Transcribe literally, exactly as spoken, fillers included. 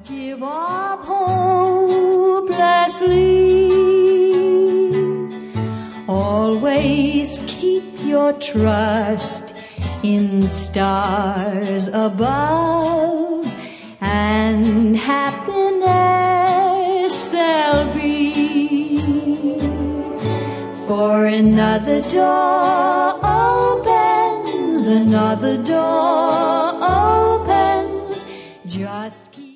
Give up hopelessly. Always keep your trust in stars above, and happiness there'll be. For another door opens, another door opens. Just keep